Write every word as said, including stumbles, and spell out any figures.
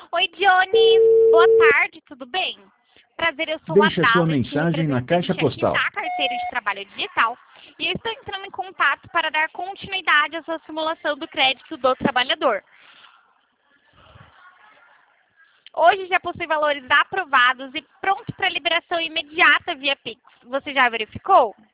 Oi, Johnny. Boa tarde, tudo bem? Prazer, eu sou Deixe a a sua Dalva, mensagem na caixa representante aqui postal. da Carteira de Trabalho Digital. E eu estou entrando em contato para dar continuidade à sua simulação do crédito do trabalhador. Hoje já possui valores aprovados e prontos para liberação imediata via Pix. Você já verificou?